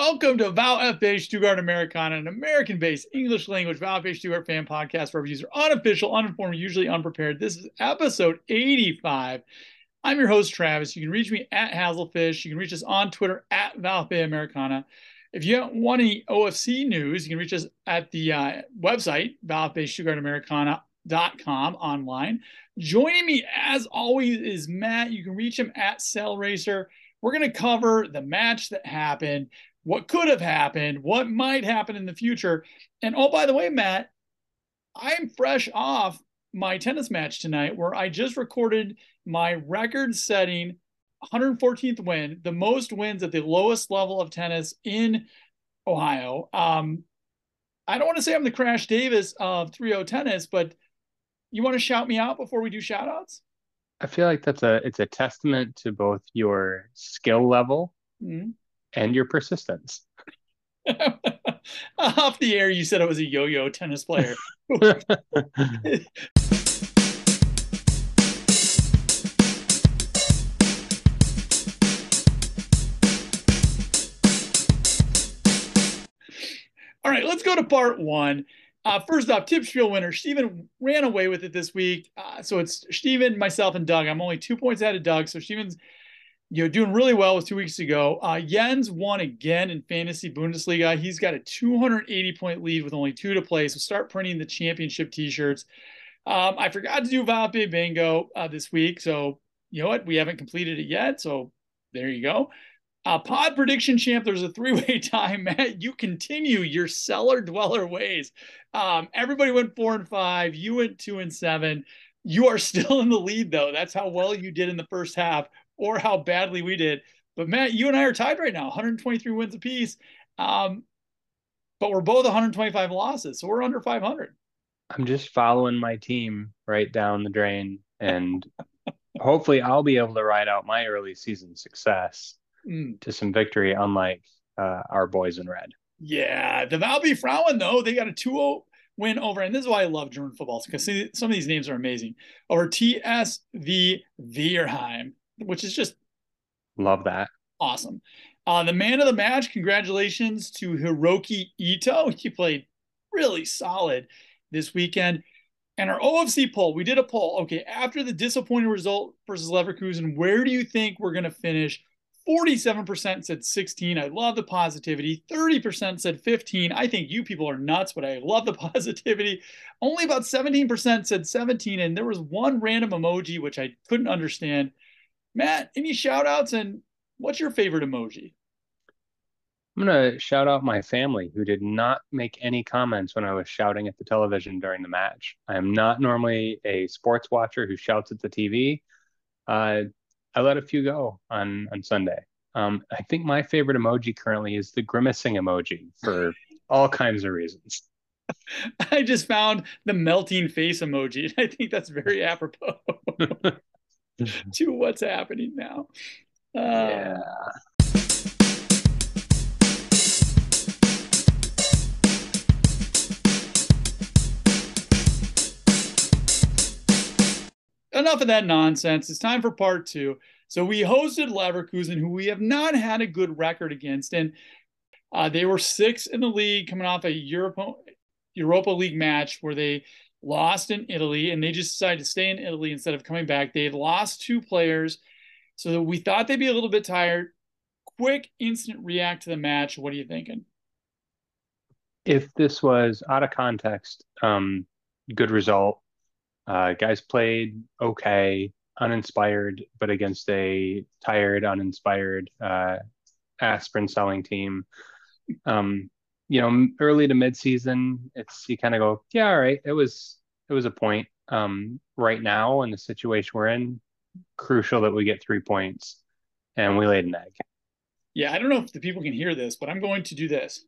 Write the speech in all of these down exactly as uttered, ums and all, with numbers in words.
Welcome to VowFA Stuttgart Americana, an American-based English language VowFA Stuttgart fan podcast for reviews are unofficial, uninformed, usually unprepared. This is episode eighty-five. I'm your host, Travis. You can reach me at Hazelfish. You can reach us on Twitter at VowFA Americana. If you want any O F C news, you can reach us at the uh, website, VowFA Stuttgart Americana dot com online. Joining me, as always, is Matt. You can reach him at Cell Racer. We're going to cover the match that happened, what could have happened, what might happen in the future. And oh, by the way, Matt, I'm fresh off my tennis match tonight where I just recorded my record-setting one hundred fourteenth win, the most wins at the lowest level of tennis in Ohio. Um, I don't want to say I'm the Crash Davis of three oh tennis, but you want to shout me out before we do shout-outs? I feel like that's a it's a testament to both your skill level Mm-hmm. and your persistence. Off the air, you said I was a yo-yo tennis player. All right, let's go to part one. Uh, first off, tip spiel winner. Steven ran away with it this week. Uh, so it's Steven, myself, and Doug. I'm only two points ahead of Doug. So Steven's you know, doing really well with two weeks ago. Uh, Jens won again in Fantasy Bundesliga. He's got a two hundred eighty point lead with only two to play. So start printing the championship t-shirts. Um, I forgot to do VowFA Bingo uh, this week. So you know what? We haven't completed it yet. So there you go. Uh, pod prediction champ, there's a three-way tie. Matt, you continue your cellar dweller ways. Um, everybody went four and five. You went two and seven. You are still in the lead, though. That's how well you did in the first half or how badly we did. But, Matt, you and I are tied right now, one hundred twenty-three wins apiece. Um, but we're both one hundred twenty-five losses, so we're under five hundred. I'm just following my team right down the drain, and hopefully I'll be able to ride out my early season success Mm. to some victory, unlike uh, our boys in red. Yeah, the Valby Frauen, though, they got a two oh win over, and this is why I love German football, because some of these names are amazing, over T S V Vierheim, which is just love that. Awesome. Uh, the man of the match, congratulations to Hiroki Ito. He played really solid this weekend. And our O F C poll, we did a poll. Okay, after the disappointing result versus Leverkusen, where do you think we're going to finish? forty-seven percent said sixteen. I love the positivity. thirty percent said fifteen. I think you people are nuts, but I love the positivity. Only about seventeen percent said seventeen, and there was one random emoji, which I couldn't understand. Matt, any shout outs, and what's your favorite emoji? I'm going to shout out my family who did not make any comments when I was shouting at the television during the match. I am not normally a sports watcher who shouts at the T V. Uh, I let a few go on, on Sunday. Um, I think my favorite emoji currently is the grimacing emoji for all kinds of reasons. I just found the melting face emoji. I think that's very apropos to what's happening now. Uh, yeah. Enough of that nonsense. It's time for part two. So we hosted Leverkusen, who we have not had a good record against, and uh, they were sixth in the league coming off a Europa, Europa League match where they lost in Italy, and they just decided to stay in Italy instead of coming back. They had lost two players, so we thought they'd be a little bit tired. Quick, instant react to the match. What are you thinking? If this was out of context, um, good result. Uh, guys played okay, uninspired, but against a tired, uninspired uh, aspirin selling team. Um, you know, early to mid-season, it's you kind of go, yeah, all right, it was it was a point. Um, right now, in the situation we're in, crucial that we get three points, and we laid an egg. Yeah, I don't know if the people can hear this, but I'm going to do this.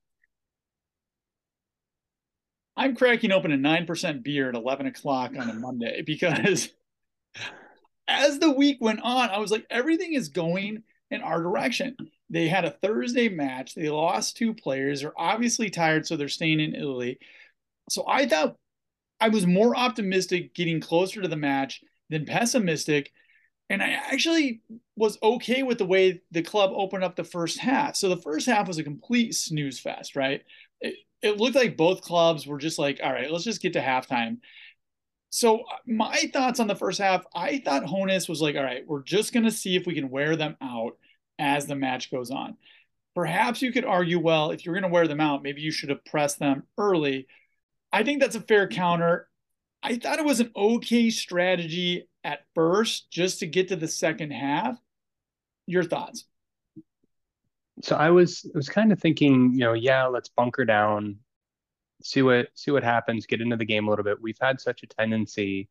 I'm cracking open a nine percent beer at eleven o'clock on a Monday because as the week went on, I was like, everything is going in our direction. They had a Thursday match. They lost two players. They're obviously tired, so they're staying in Italy. So I thought I was more optimistic getting closer to the match than pessimistic. And I actually was okay with the way the club opened up the first half. So the first half was a complete snooze fest, right? It, it looked like both clubs were just like, all right, let's just get to halftime. So my thoughts on the first half, I thought Honus was like, all right, we're just going to see if we can wear them out as the match goes on. Perhaps you could argue, well, if you're going to wear them out, maybe you should have pressed them early. I think that's a fair counter. I thought it was an okay strategy at first just to get to the second half. Your thoughts? So I was I was kind of thinking, you know, yeah, let's bunker down, see what see what happens, get into the game a little bit. We've had such a tendency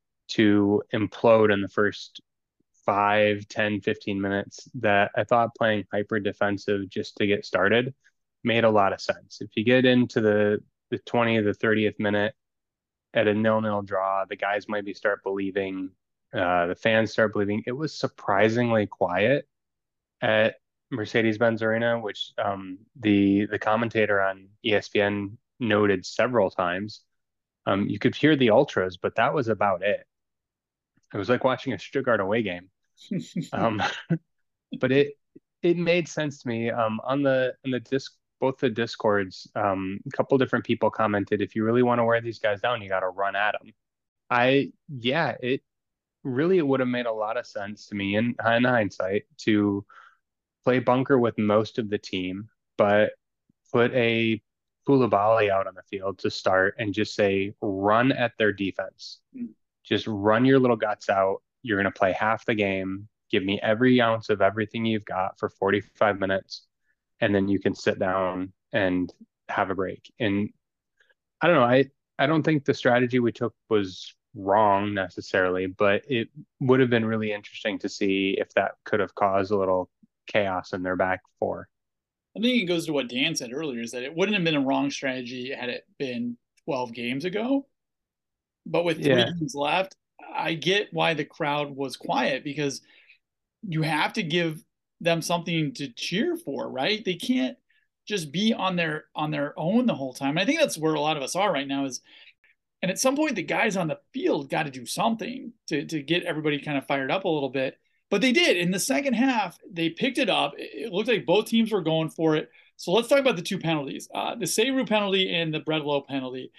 to implode in the first five, ten, fifteen minutes that I thought playing hyper defensive just to get started made a lot of sense. If you get into the the twentieth, the thirtieth minute at a nil-nil draw, the guys maybe start believing, uh, the fans start believing. It was surprisingly quiet at Mercedes-Benz Arena, which um, the the commentator on E S P N noted several times. Um, you could hear the ultras, but that was about it. It was like watching a Stuttgart away game. Um, but it it made sense to me. Um, on the on the disc, both the discords, um, a couple different people commented, if you really want to wear these guys down, you got to run at them. I yeah, it really it would have made a lot of sense to me in, in hindsight to play bunker with most of the team, but put a Koulibaly out on the field to start and just say run at their defense. Just run your little guts out. You're going to play half the game. Give me every ounce of everything you've got for forty-five minutes, and then you can sit down and have a break. And I don't know. I I don't think the strategy we took was wrong necessarily, but it would have been really interesting to see if that could have caused a little chaos in their back four. I think it goes to what Dan said earlier is that it wouldn't have been a wrong strategy had it been twelve games ago. But with three Yeah. games left, I get why the crowd was quiet because you have to give them something to cheer for, right? They can't just be on their on their own the whole time. And I think that's where a lot of us are right now is and at some point the guys on the field got to do something to to get everybody kind of fired up a little bit. But they did. In the second half, they picked it up. It looked like both teams were going for it. So let's talk about the two penalties. Uh, the Seiru penalty and the Bredlow penalty.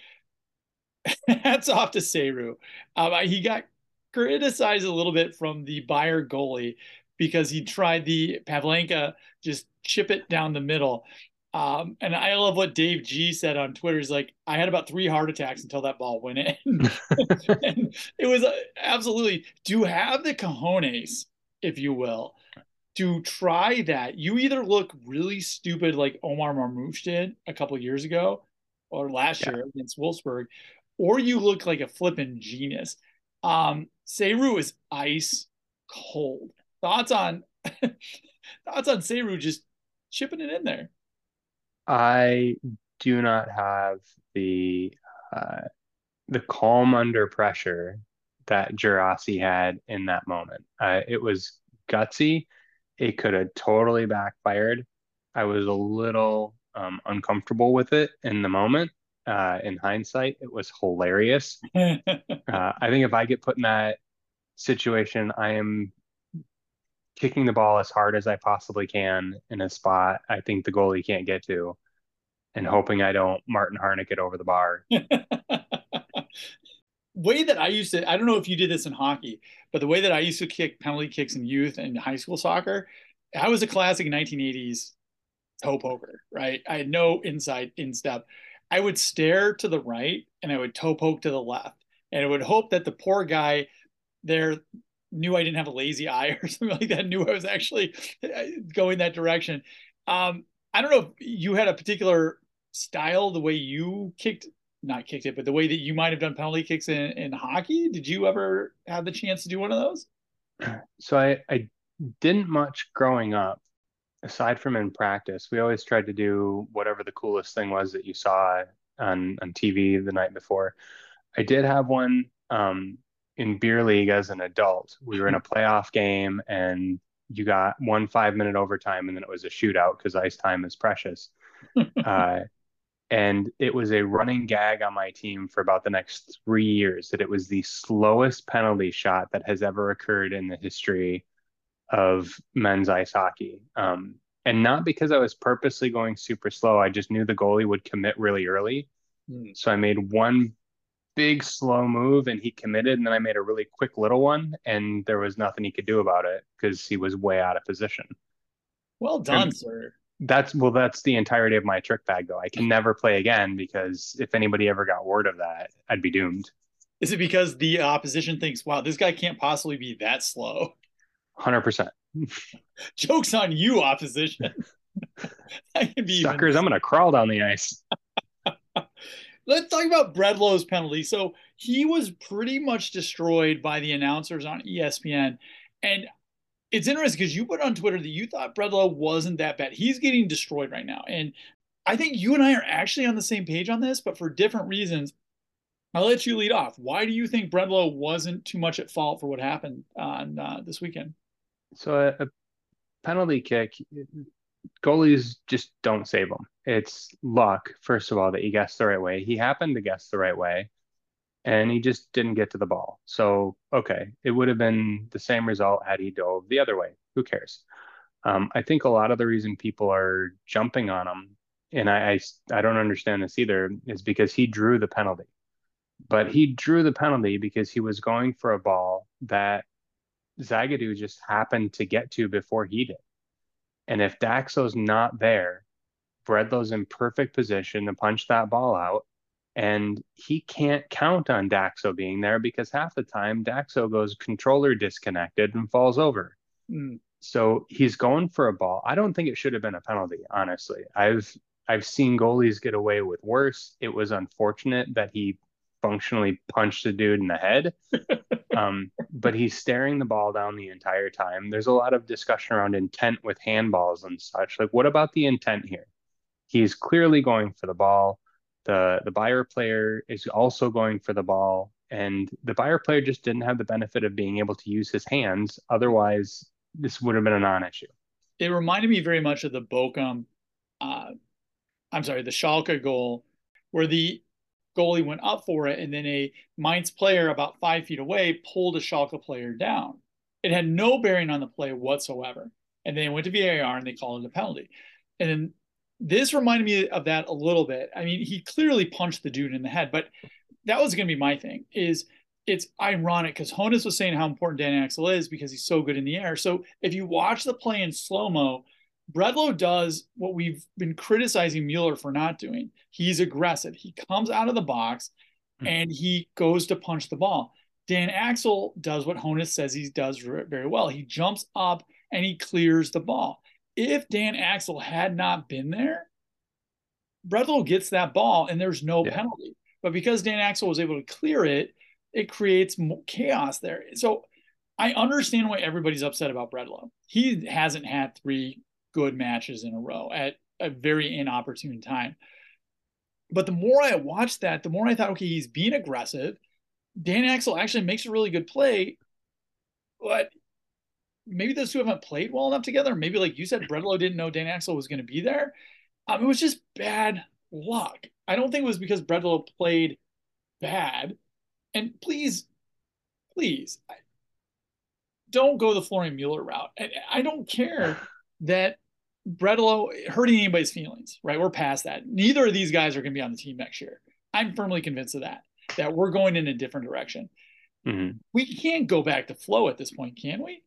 Hats off to Seiru. Um, he got criticized a little bit from the Bayer goalie because he tried the Pavlenka just chip it down the middle. Um, and I love what Dave G said on Twitter. He's like, I had about three heart attacks until that ball went in. And it was uh, absolutely to have the cojones, if you will, to try that. You either look really stupid like Omar Marmouche did a couple of years ago or last Yeah. year against Wolfsburg, or you look like a flipping genius. Um, Seiru is ice cold. Thoughts on thoughts on Seiru just chipping it in there? I do not have the uh, the calm under pressure that Gerasi had in that moment. Uh, it was gutsy. It could have totally backfired. I was a little um, uncomfortable with it in the moment. Uh, in hindsight, it was hilarious. Uh, I think if I get put in that situation, I am kicking the ball as hard as I possibly can in a spot I think the goalie can't get to, and hoping I don't Martin Harnick it over the bar. Way that I used to, I don't know if you did this in hockey, but the way that I used to kick penalty kicks in youth and high school soccer, I was a classic nineteen eighties toe poker, right? I had no inside instep. I would stare to the right and I would toe poke to the left. And I would hope that the poor guy there knew I didn't have a lazy eye or something like that, knew I was actually going that direction. Um, I don't know if you had a particular style, the way you kicked, not kicked it, but the way that you might have done penalty kicks in, in hockey. Did you ever have the chance to do one of those? So I, I didn't much growing up, aside from in practice. We always tried to do whatever the coolest thing was that you saw on, on T V the night before. I did have one um, in beer league as an adult. We were in a playoff game and you got one five minute overtime and then it was a shootout because ice time is precious. Uh, And it was a running gag on my team for about the next three years that it was the slowest penalty shot that has ever occurred in the history of men's ice hockey. Um, and not because I was purposely going super slow. I just knew the goalie would commit really early. Hmm. So I made one big slow move and he committed, and then I made a really quick little one, and there was nothing he could do about it because he was way out of position. Well done, And sir. that's well, that's the entirety of my trick bag, though. I can never play again because if anybody ever got word of that, I'd be doomed. Is it because the opposition thinks, wow, this guy can't possibly be that slow? one hundred percent. Joke's on you, opposition. That can be even. Suckers, I'm gonna crawl down the ice. Let's talk about Bredlow's penalty. So he was pretty much destroyed by the announcers on E S P N. And it's interesting because you put on Twitter that you thought Bredlow wasn't that bad. He's getting destroyed right now. And I think you and I are actually on the same page on this, but for different reasons. I'll let you lead off. Why do you think Bredlow wasn't too much at fault for what happened on uh, this weekend? So a, a penalty kick, goalies just don't save them. It's luck, first of all, that he guessed the right way. He happened to guess the right way, and he just didn't get to the ball. So, okay, it would have been the same result had he dove the other way. Who cares? Um, I think a lot of the reason people are jumping on him, and I, I, I don't understand this either, is because he drew the penalty. But he drew the penalty because he was going for a ball that Zagadou just happened to get to before he did. And if Daxo's not there, Bredlow's in perfect position to punch that ball out. And he can't count on Daxo being there because half the time Daxo goes controller disconnected and falls over. Mm. So he's going for a ball. I don't think it should have been a penalty, honestly. I've I've seen goalies get away with worse. It was unfortunate that he functionally punched a dude in the head. Um, but he's staring the ball down the entire time. There's a lot of discussion around intent with handballs and such. Like, what about the intent here? He's clearly going for the ball. The the Buyer player is also going for the ball, and the Buyer player just didn't have the benefit of being able to use his hands. Otherwise, this would have been a non-issue. It reminded me very much of the Bochum, uh, I'm sorry, the Schalke goal, where the goalie went up for it, and then a Mainz player about five feet away pulled a Schalke player down. It had no bearing on the play whatsoever. And then it went to V A R and they called it a penalty. And then this reminded me of that a little bit. I mean, he clearly punched the dude in the head, but that was going to be my thing. Is it's ironic because Honus was saying how important Dan Axel is because he's so good in the air. So if you watch the play in slow mo, Bredlow does what we've been criticizing Mueller for not doing. He's aggressive. He comes out of the box and he goes to punch the ball. Dan Axel does what Honus says he does very well. He jumps up and he clears the ball. If Dan Axel had not been there, Bredlow gets that ball and there's no Yeah. penalty. But because Dan Axel was able to clear it, it creates chaos there. So I understand why everybody's upset about Bredlow. He hasn't had three good matches in a row at a very inopportune time. But the more I watched that, the more I thought, okay, he's being aggressive. Dan Axel actually makes a really good play, but maybe those two haven't played well enough together. Maybe, like you said, Bredlow didn't know Dan Axel was going to be there. Um, it was just bad luck. I don't think it was because Bredlow played bad. And please, please, don't go the Florian Mueller route. I, I don't care that Bredlow hurting anybody's feelings, right? We're past that. Neither of these guys are going to be on the team next year. I'm firmly convinced of that, that we're going in a different direction. Mm-hmm. We can't go back to flow at this point, can we?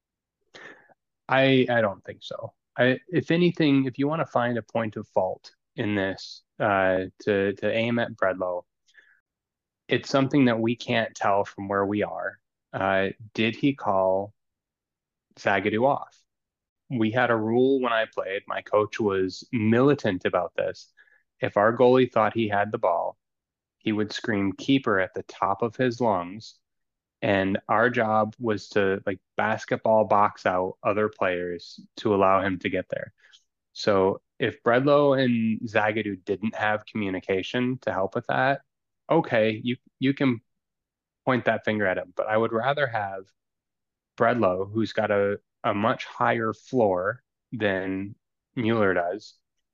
I I don't think so. I, if anything, if you want to find a point of fault in this, uh, to to aim at Bredlow, it's something that we can't tell from where we are. Uh, did he call Zagadou off? We had a rule when I played. My coach was militant about this. If our goalie thought he had the ball, he would scream keeper at the top of his lungs. And our job was to like basketball box out other players to allow him to get there. So if Bredlow and Zagadou didn't have communication to help with that, okay, you you can point that finger at him. But I would rather have Bredlow, who's got a, a much higher floor than Mueller does,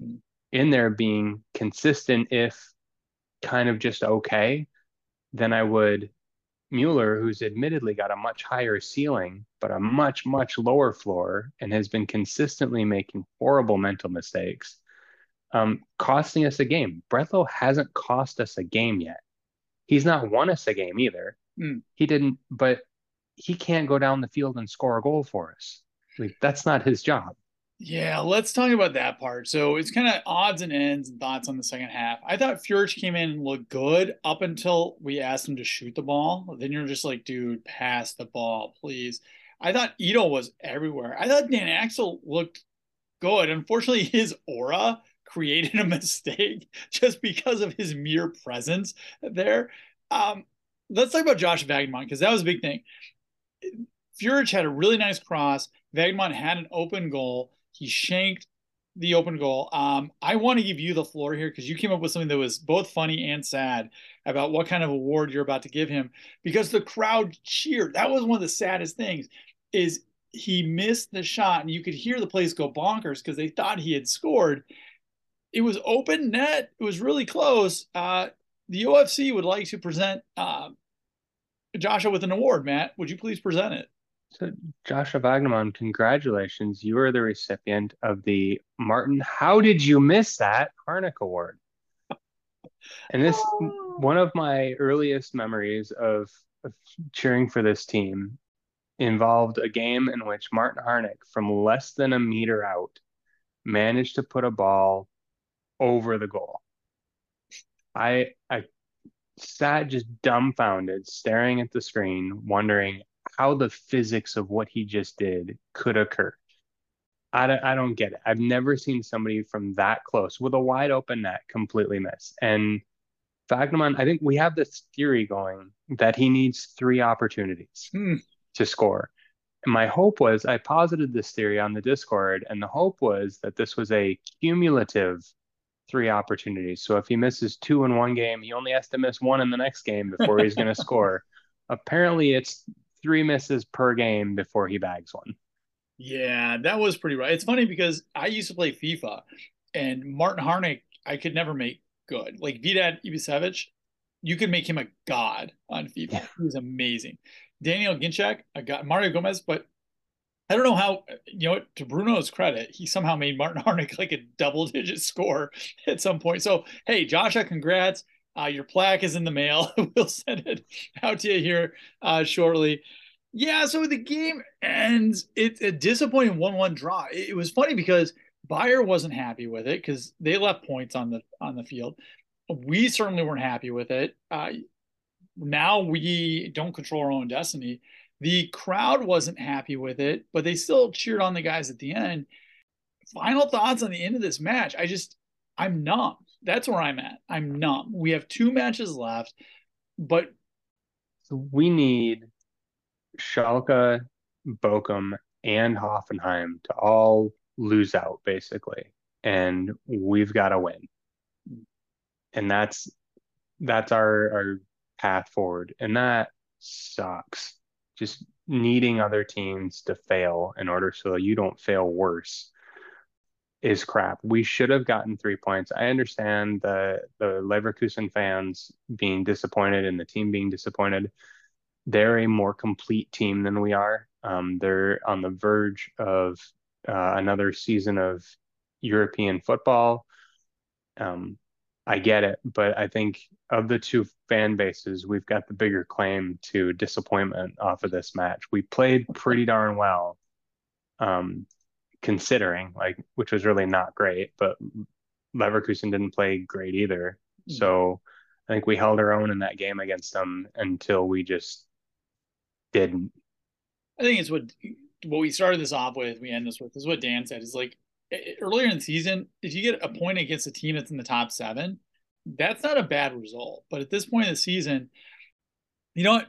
in there being consistent, if kind of just okay, than I would Mueller, who's admittedly got a much higher ceiling, but a much, much lower floor and has been consistently making horrible mental mistakes, um, costing us a game. Bredlow hasn't cost us a game yet. He's not won us a game either. Mm. He didn't, but he can't go down the field and score a goal for us. Like, that's not his job. Yeah, let's talk about that part. So it's kind of odds and ends and thoughts on the second half. I thought Furich came in and looked good up until we asked him to shoot the ball. Then you're just like, dude, pass the ball, please. I thought Ito was everywhere. I thought Dan Axel looked good. Unfortunately, his aura created a mistake just because of his mere presence there. Um, let's talk about Josh Wagnerman because that was a big thing. Furich had a really nice cross. Wagnerman had an open goal. He shanked the open goal. Um, I want to give you the floor here because you came up with something that was both funny and sad about what kind of award you're about to give him because the crowd cheered. That was one of the saddest things is he missed the shot and you could hear the place go bonkers because they thought he had scored. It was open net. It was really close. Uh, the U F C would like to present uh, Joshua with an award. Matt, would you please present it? So, Joshua Wagnerman, congratulations. You are the recipient of the Martin How Did You Miss That Harnick Award. And this, one of my earliest memories of, of cheering for this team involved a game in which Martin Harnick, from less than a meter out, managed to put a ball over the goal. I I sat just dumbfounded, staring at the screen, wondering how the physics of what he just did could occur. I don't, I don't get it. I've never seen somebody from that close with a wide open net completely miss. And Wagnerman, I think we have this theory going that he needs three opportunities Hmm. to score. And my hope was I posited this theory on the Discord, and the hope was that this was a cumulative three opportunities. So if he misses two in one game, he only has to miss one in the next game before he's going to score. Apparently, it's three misses per game before he bags one. Yeah, that was pretty right. It's funny because I used to play FIFA and Martin Harnick, I could never make good. Like Vidad Ibisevic, you could make him a god on FIFA. Yeah. He was amazing. Daniel Ginczek, I got Mario Gomez, but I don't know how, you know, to Bruno's credit, he somehow made Martin Harnick like a double digit score at some point. So, hey, Joshua, congrats. Uh, your plaque is in the mail. We'll send it out to you here uh, shortly. Yeah, so the game ends. It's a disappointing one one draw. It was funny because Bayer wasn't happy with it because they left points on the on the field. We certainly weren't happy with it. Uh, now we don't control our own destiny. The crowd wasn't happy with it, but they still cheered on the guys at the end. Final thoughts on the end of this match. I just, I'm numb. That's where I'm at. I'm numb. We have two matches left, but so we need Schalke, Bochum, and Hoffenheim to all lose out, basically. And we've got to win. And that's that's our our path forward. And that sucks. Just needing other teams to fail in order so you don't fail worse is crap. We should have gotten three points. I understand the the Leverkusen fans being disappointed and the team being disappointed. They're a more complete team than we are. Um, they're on the verge of uh, another season of European football. Um, I get it, but I think of the two fan bases, we've got the bigger claim to disappointment off of this match. We played pretty darn well, um, considering, like, which was really not great, but Leverkusen didn't play great either. So I think we held our own in that game against them until we just didn't. I think it's what what we started this off with, we end this with, is what Dan said. Is like earlier in the season, if you get a point against a team that's in the top seven, that's not a bad result. But at this point in the season, you know,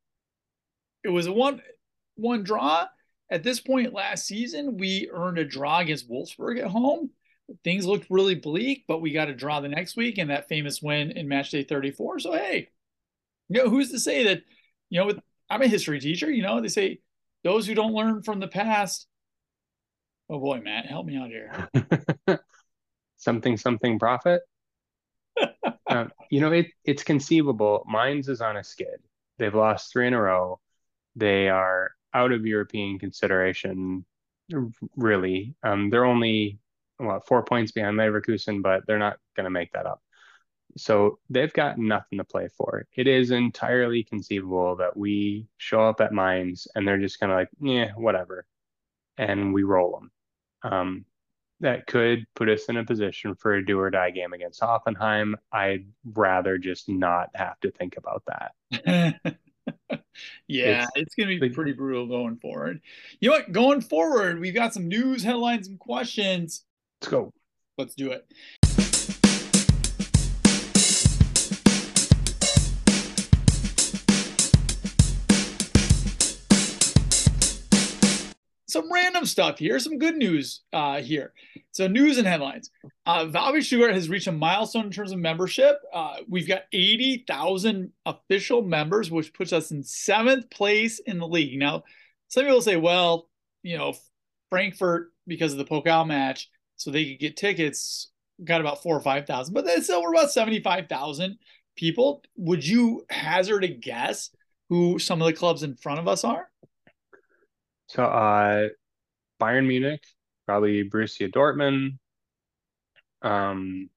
it was a one one draw. At this point last season, we earned a draw against Wolfsburg at home. Things looked really bleak, but we got a draw the next week and that famous win in match day thirty-four. So hey, you know, who's to say that, you know, with, I'm a history teacher, you know, they say those who don't learn from the past. Oh boy, Matt, help me out here. something something profit. Um, you know, it it's conceivable. Mainz is on a skid. They've lost three in a row. They are out of European consideration, really. Um, they're only what four points behind Leverkusen, but they're not going to make that up. So they've got nothing to play for. It is entirely conceivable that we show up at Mainz and they're just kind of like, yeah, whatever, and we roll them. Um, that could put us in a position for a do or die game against Hoffenheim. I'd rather just not have to think about that. Yeah, It's it's going to be the pretty brutal going forward. You know what? Going forward, we've got some news, headlines, and questions. Let's go. Let's do it. Some random stuff here, some good news uh, here. So news and headlines. Uh, VfB Stuttgart has reached a milestone in terms of membership. Uh, we've got eighty thousand official members, which puts us in seventh place in the league. Now, some people say, well, you know, Frankfurt, because of the Pokal match, so they could get tickets, got about four or five thousand, but that's still we're about seventy-five thousand people. Would you hazard a guess who some of the clubs in front of us are? So, uh, Bayern Munich, probably Borussia Dortmund. Um,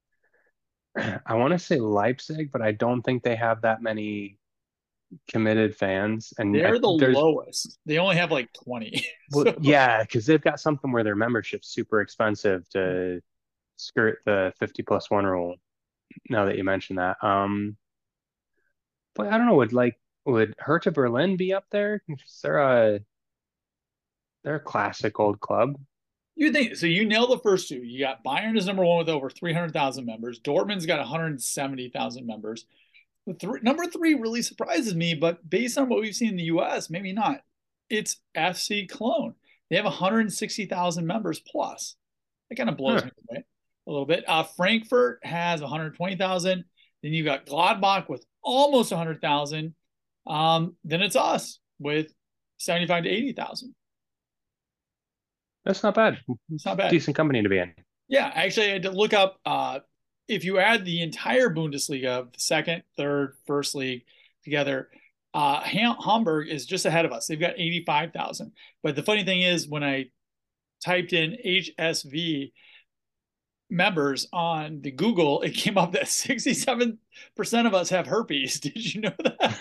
I want to say Leipzig, but I don't think they have that many committed fans. And I, They're the there's, lowest. They only have like twenty. well, So yeah, because they've got something where their membership's super expensive to skirt the fifty plus one rule. Now that you mention that, um, but I don't know. Would like would Hertha Berlin be up there? Is there a they're a classic old club. you think so? You nailed the first two. You got Bayern is number one with over three hundred thousand members. Dortmund's got one hundred seventy thousand members. The th- number three really surprises me, but based on what we've seen in the U S, maybe not. It's F C Cologne. They have one hundred sixty thousand members plus. That kind of blows Huh. me away a little bit. Uh, Frankfurt has one hundred twenty thousand. Then you've got Gladbach with almost one hundred thousand. Um, then it's us with seventy-five to eighty thousand. That's not bad. It's not bad. Decent company to be in. Yeah, actually, I had to look up uh, if you add the entire Bundesliga, second, third, first league together, uh, Ham- Hamburg is just ahead of us. They've got eighty-five thousand. But the funny thing is, when I typed in H S V members on the Google, it came up that sixty-seven percent of us have herpes. Did you know that?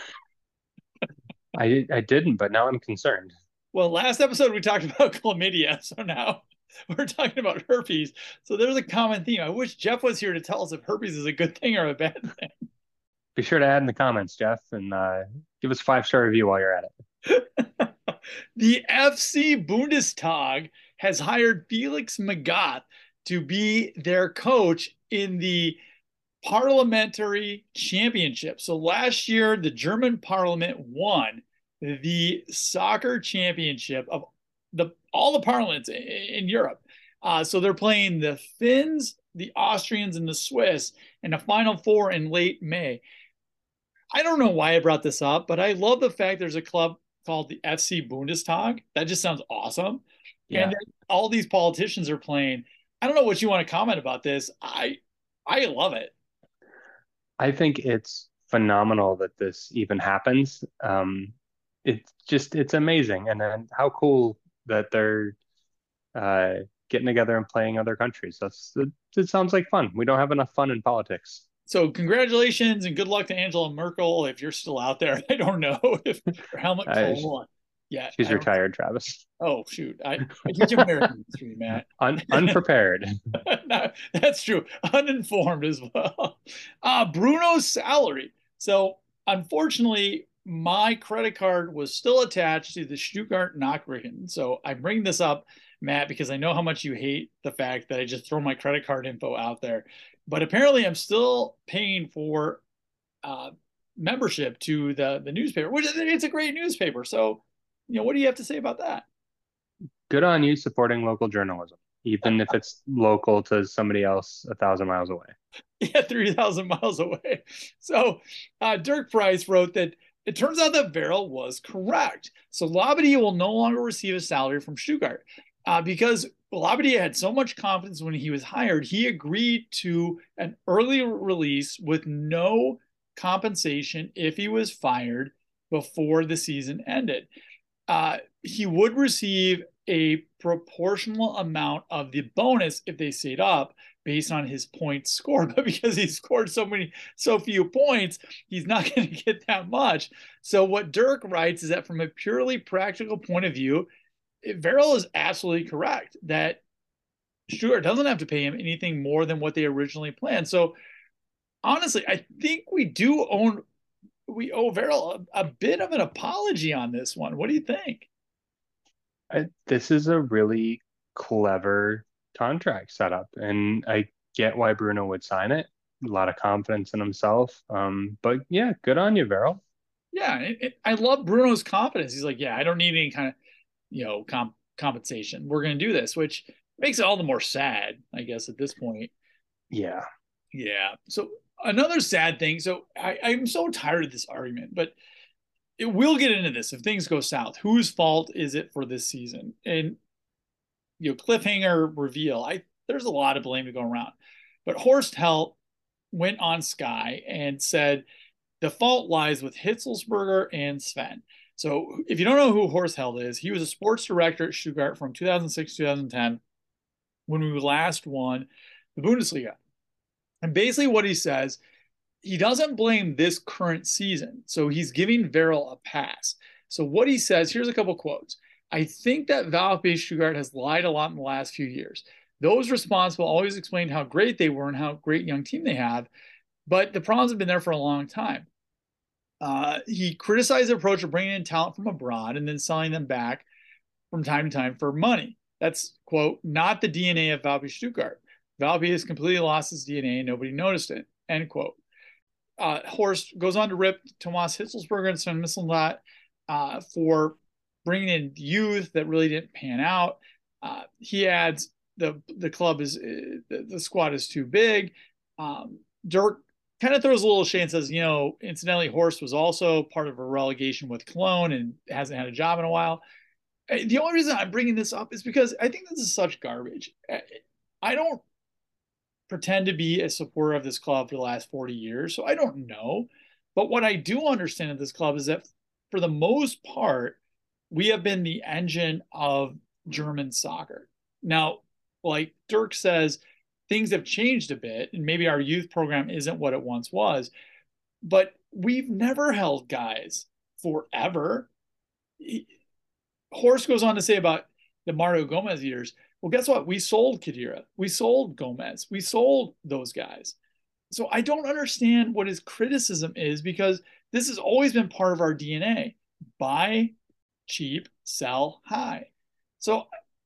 I I didn't, but now I'm concerned. Well, last episode we talked about chlamydia, so now we're talking about herpes. So there's a common theme. I wish Jeff was here to tell us if herpes is a good thing or a bad thing. Be sure to add in the comments, Jeff, and uh, give us a five star review while you're at it. The F C Bundestag has hired Felix Magath to be their coach in the parliamentary championship. So last year, the German parliament won the soccer championship of the all the parliaments in Europe. Uh, so they're playing the Finns, the Austrians, and the Swiss in a Final Four in late May. I don't know why I brought this up, but I love the fact there's a club called the F C Bundestag. That just sounds awesome. Yeah. And all these politicians are playing. I don't know what you want to comment about this. I I love it. I think it's phenomenal that this even happens. Um, it's just it's amazing, and then how cool that they're uh, getting together and playing other countries. That's it, it sounds like fun. We don't have enough fun in politics. So congratulations and good luck to Angela Merkel if you're still out there. I don't know if or Helmut Uh, Kohl. Yeah, She's I don't- retired, Travis. Oh shoot, I, I teach American history, Matt. Un unprepared. No, that's true. Uninformed as well. Uh, Bruno's salary. So unfortunately, my credit card was still attached to the Stuttgart Nachrichten. So I bring this up, Matt, because I know how much you hate the fact that I just throw my credit card info out there. But apparently, I'm still paying for uh, membership to the the newspaper, which is it's a great newspaper. So, you know, what do you have to say about that? Good on you supporting local journalism, even if it's local to somebody else a thousand miles away. Yeah, three thousand miles away. So uh, Dirk Price wrote that it turns out that Verrill was correct. So Labadie will no longer receive a salary from Stuttgart uh, because Labadie had so much confidence when he was hired, he agreed to an early release with no compensation if he was fired before the season ended. Uh, he would receive a proportional amount of the bonus if they stayed up based on his points scored. But because he scored so many, so few points, he's not going to get that much. So what Dirk writes is that from a purely practical point of view, Verrill is absolutely correct that Stuttgart doesn't have to pay him anything more than what they originally planned. So honestly, I think we do own we owe Verrill a, a bit of an apology on this one. What do you think? I, this is a really clever contract setup, and I get why Bruno would sign it. A lot of confidence in himself. Um, but yeah, good on you, Verrill. Yeah, it, it, I love Bruno's confidence. He's like, yeah, I don't need any kind of, you know, comp- compensation. We're going to do this, which makes it all the more sad, I guess, at this point. Yeah. Yeah. So another sad thing. So I, I'm so tired of this argument, but it will get into this if things go south. Whose fault is it for this season? And you know, cliffhanger reveal. I there's a lot of blame to go around, but Horst Held went on Sky and said the fault lies with Hitzelsberger and Sven. So if you don't know who Horst Held is, he was a sports director at Stuttgart from two thousand six to two thousand ten when we last won the Bundesliga. And basically what he says, he doesn't blame this current season. So he's giving Verrill a pass. So what he says, here's a couple quotes. I think that VfB Stuttgart has lied a lot in the last few years. Those responsible always explained how great they were and how great young team they have, but the problems have been there for a long time. Uh, he criticized the approach of bringing in talent from abroad and then selling them back from time to time for money. That's, quote, not the D N A of VfB Stuttgart. VfB has completely lost its D N A and nobody noticed it, end quote. Uh, Horst goes on to rip Thomas Hitzelsberger and Sven Mislintat uh, for bringing in youth that really didn't pan out. Uh, he adds the the club is the, the squad is too big. Um, Dirk kind of throws a little shade and says, you know, incidentally, Horst was also part of a relegation with Cologne and hasn't had a job in a while. The only reason I'm bringing this up is because I think this is such garbage. I don't pretend to be a supporter of this club for the last forty years, so I don't know. But what I do understand of this club is that for the most part, we have been the engine of German soccer. Now, like Dirk says, things have changed a bit, and maybe our youth program isn't what it once was, but we've never held guys forever. Horst goes on to say about the Mario Gomez years, well, guess what? We sold Khedira. We sold Gomez. We sold those guys. So I don't understand what his criticism is because this has always been part of our D N A. Buy cheap, sell high. So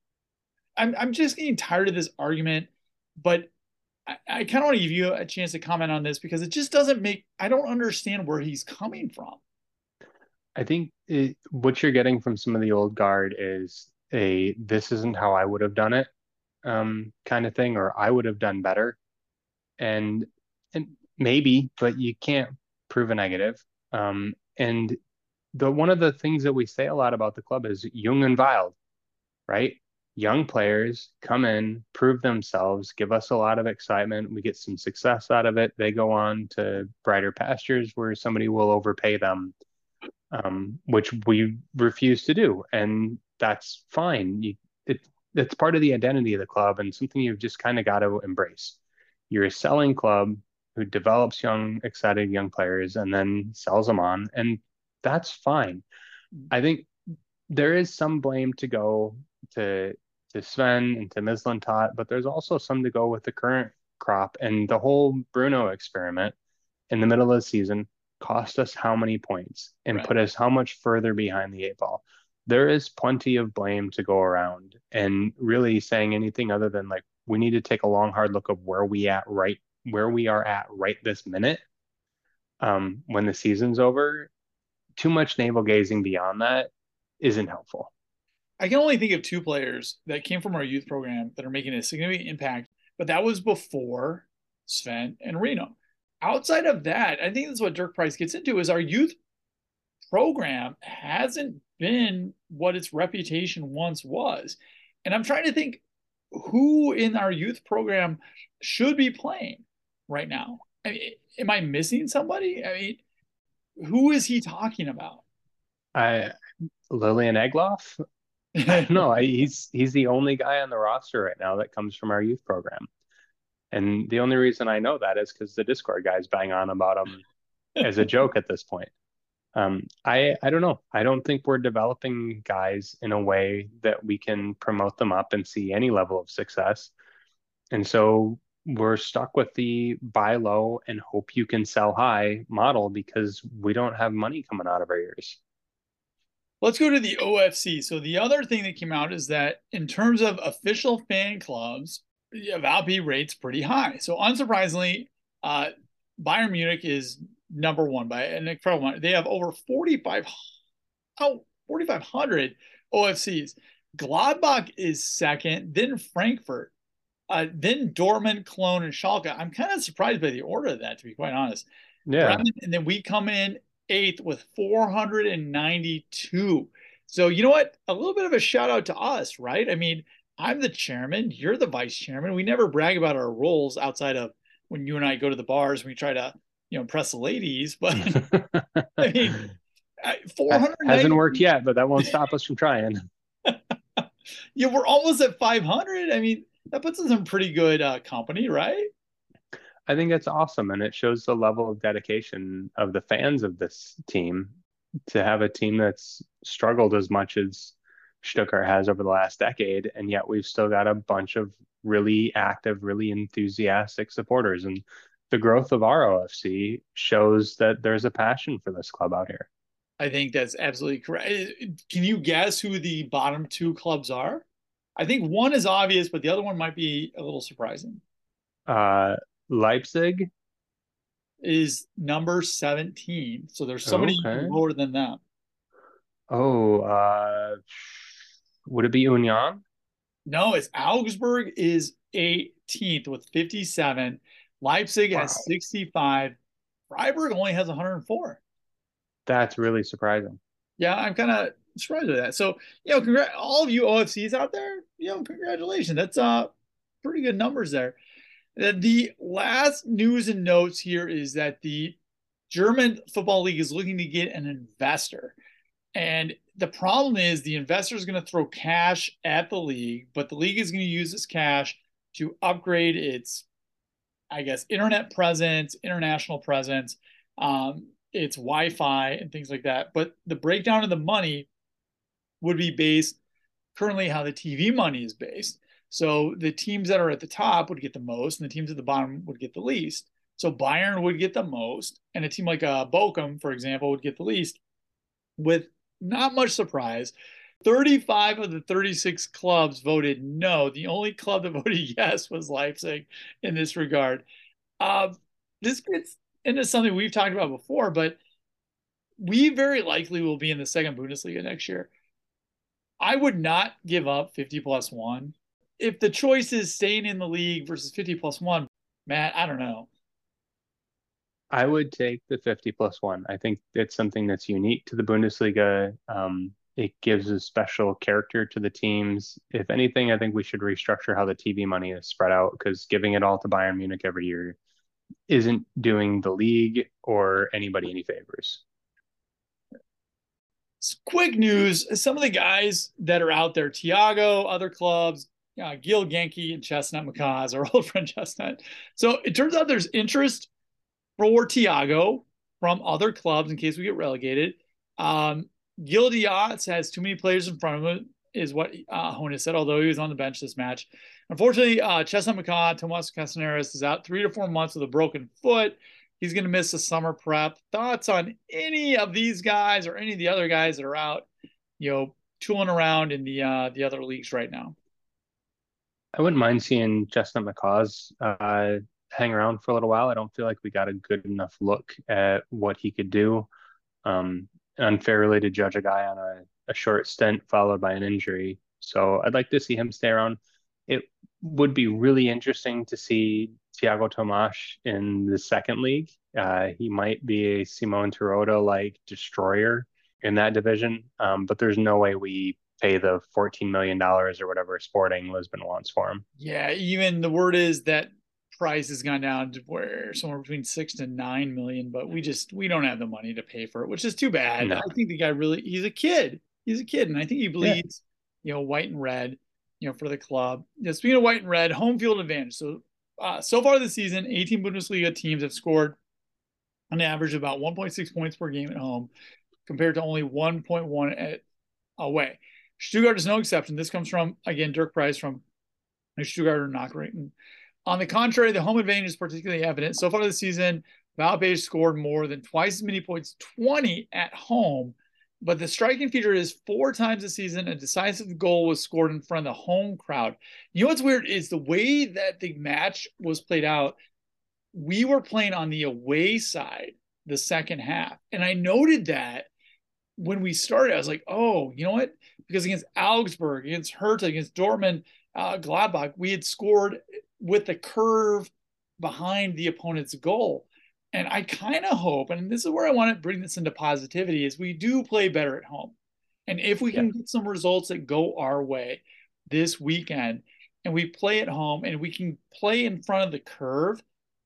I'm, I'm just getting tired of this argument, but I, I kind of want to give you a chance to comment on this because it just doesn't make, I don't understand where he's coming from. I think it, what you're getting from some of the old guard is a this isn't how I would have done it um, kind of thing, or I would have done better. And and maybe, but you can't prove a negative. Um, and the one of the things that we say a lot about the club is young and wild, right? Young players come in, prove themselves, give us a lot of excitement. We get some success out of it. They go on to brighter pastures where somebody will overpay them, um, which we refuse to do. And that's fine. You, it, it's part of the identity of the club and something you've just kind of got to embrace. You're a selling club who develops young, excited young players and then sells them on. And that's fine. I think there is some blame to go to to Sven and to Mislintat, but there's also some to go with the current crop and the whole Bruno experiment in the middle of the season cost us how many points and Right. put us how much further behind the eight ball. There is plenty of blame to go around, and really saying anything other than like we need to take a long hard look of where we at right where we are at right this minute um, when the season's over. Too much navel gazing beyond that isn't helpful. I can only think of two players that came from our youth program that are making a significant impact, but that was before Sven and Reno. Outside of that, I think that's what Dirk Price gets into is our youth program hasn't been what its reputation once was. And I'm trying to think who in our youth program should be playing right now? I mean, am I missing somebody? I mean, who is he talking about? I Lillian Egloff? I don't know. I, he's he's the only guy on the roster right now that comes from our youth program. And the only reason I know that is because the Discord guys bang on about him as a joke at this point. Um, I I don't know. I don't think we're developing guys in a way that we can promote them up and see any level of success. And so we're stuck with the buy low and hope you can sell high model because we don't have money coming out of our ears. Let's go to the O F C. So the other thing that came out is that in terms of official fan clubs, yeah, Valpy rates pretty high. So unsurprisingly, uh, Bayern Munich is number one by an incredible amount. They have over forty-five, oh, forty-five hundred O F Cs. Gladbach is second, then Frankfurt, uh, then Dortmund, Cologne, and Schalke. I'm kind of surprised by the order of that, to be quite honest. Yeah. Bremen, and then we come in eighth with four hundred ninety-two. So, you know what? A little bit of a shout out to us, right? I mean, I'm the chairman, you're the vice chairman. We never brag about our roles outside of when you and I go to the bars and we try to, you know, impress the ladies. But I mean, four hundred ninety hasn't worked yet, but that won't stop us from trying. Yeah, we're almost at five hundred. I mean, that puts us in pretty good uh, company, right? I think that's awesome. And it shows the level of dedication of the fans of this team to have a team that's struggled as much as Stuttgart has over the last decade. And yet we've still got a bunch of really active, really enthusiastic supporters. And the growth of our O F C shows that there's a passion for this club out here. I think that's absolutely correct. Can you guess who the bottom two clubs are? I think one is obvious, but the other one might be a little surprising. Uh, Leipzig is number seventeen. So there's somebody okay. lower than them. Oh, uh, would it be Union? No, it's Augsburg is eighteenth with fifty-seven. Leipzig wow. has sixty-five. Freiburg only has one hundred four. That's really surprising. Yeah, I'm kind of surprised with that. So, you know, congr- all of you O F Cs out there, you know, congratulations. That's uh pretty good numbers there. The last news and notes here is that the German Football League is looking to get an investor. And the problem is the investor is going to throw cash at the league, but the league is going to use this cash to upgrade its, I guess, internet presence, international presence, um, its Wi-Fi and things like that. But the breakdown of the money would be based currently how the T V money is based. So the teams that are at the top would get the most, and the teams at the bottom would get the least. So Bayern would get the most, and a team like uh, Bochum, for example, would get the least. With not much surprise, thirty-five of the thirty-six clubs voted no. The only club that voted yes was Leipzig in this regard. Uh, this gets into something we've talked about before, but we very likely will be in the second Bundesliga next year. I would not give up fifty plus one. If the choice is staying in the league versus fifty plus one, Matt, I don't know. I would take the fifty plus one. I think it's something that's unique to the Bundesliga. Um, it gives a special character to the teams. If anything, I think we should restructure how the T V money is spread out, because giving it all to Bayern Munich every year isn't doing the league or anybody any favors. Quick news, some of the guys that are out there, Thiago, other clubs, uh, Gil Genki and Chestnut Makaz, our old friend Chestnut. So it turns out there's interest for Thiago from other clubs in case we get relegated. Um, Gil Diaz has too many players in front of him, is what uh, Hona said, although he was on the bench this match. Unfortunately, uh, Chestnut Makaz, Tomas Castaneras is out three to four months with a broken foot. He's going to miss the summer prep. Thoughts on any of these guys or any of the other guys that are out, you know, tooling around in the uh, the other leagues right now? I wouldn't mind seeing Chestnut Makaz uh, hang around for a little while. I don't feel like we got a good enough look at what he could do. Um, unfairly to judge a guy on a, a short stint followed by an injury. So I'd like to see him stay around. It would be really interesting to see Thiago Tomas in the second league. Uh, he might be a Simon Terodde like destroyer in that division, um, but there's no way we pay the fourteen million dollars or whatever Sporting Lisbon wants for him. Yeah, even the word is that price has gone down to where somewhere between six to nine million, but we just we don't have the money to pay for it, which is too bad. No. I think the guy really he's a kid. He's a kid, and I think he Yeah. bleeds, you know, white and red, you know, for the club. You know, speaking of white and red, home field advantage. So uh, so far this season, eighteen Bundesliga teams have scored on average about one point six points per game at home, compared to only one point one at away. Stuttgart is no exception. This comes from, again, Dirk Price from Stuttgart Nachrichten. On the contrary, the home advantage is particularly evident. So far this season, Valpage scored more than twice as many points, twenty at home. But the striking feature is four times this season, a decisive goal was scored in front of the home crowd. You know what's weird is the way that the match was played out. We were playing on the away side the second half. And I noted that when we started, I was like, oh, you know what? Because against Augsburg, against Hertha, against Dortmund, uh, Gladbach, we had scored with the curve behind the opponent's goal. And I kind of hope, and this is where I want to bring this into positivity, is we do play better at home. And if we can Yeah. get some results that go our way this weekend, and we play at home and we can play in front of the curve,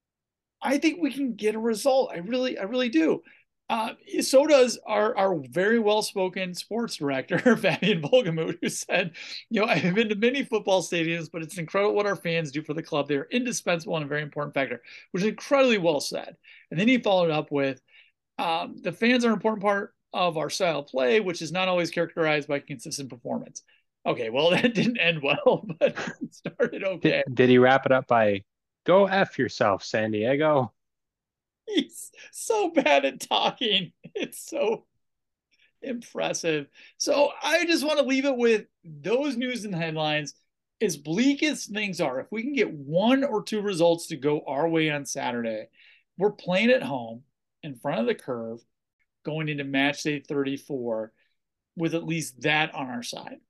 I think we can get a result. I really, I really do. Uh, so does our, our very well-spoken sports director, Fabian Volgemuth, who said, you know, I've been to many football stadiums, but it's incredible what our fans do for the club. They're indispensable and a very important factor, which is incredibly well said. And then he followed up with, um, the fans are an important part of our style of play, which is not always characterized by consistent performance. Okay, well, that didn't end well, but it started okay. Did, did he wrap it up by go F yourself, San Diego? He's so bad at talking. It's so impressive. So I just want to leave it with those news and headlines. As bleak as things are, if we can get one or two results to go our way on Saturday, we're playing at home in front of the curve going into match day thirty-four with at least that on our side.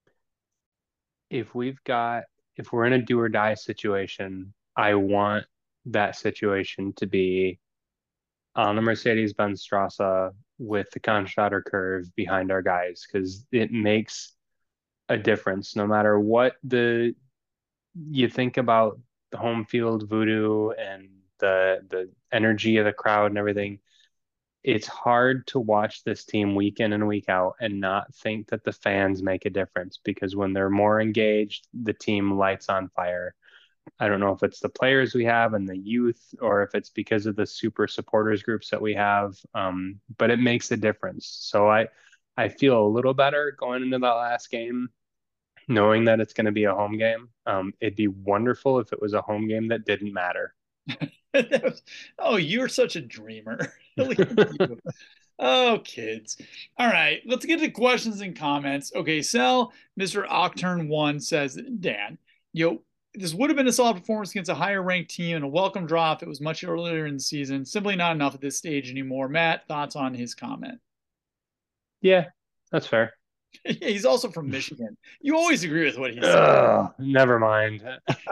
If we've got, if we're in a do or die situation, I want that situation to be on the Mercedes-Benz Strasse with the Cannstatter curve behind our guys, because it makes a difference no matter what the you think about the home field voodoo and the the energy of the crowd and everything. It's hard to watch this team week in and week out and not think that the fans make a difference, because when they're more engaged, the team lights on fire. I don't know if it's the players we have and the youth, or if it's because of the super supporters groups that we have, um, but it makes a difference. So I, I feel a little better going into that last game, knowing that it's going to be a home game. Um, it'd be wonderful if it was a home game that didn't matter. was, oh, you're such a dreamer. Oh, kids. All right, let's get to questions and comments. Okay, Sel, Mister Octurn one says, Dan, yo, this would have been a solid performance against a higher ranked team and a welcome draw if it was much earlier in the season. Simply not enough at this stage anymore. Matt, thoughts on his comment? Yeah, that's fair. He's also from Michigan. You always agree with what he said. Ugh, never mind.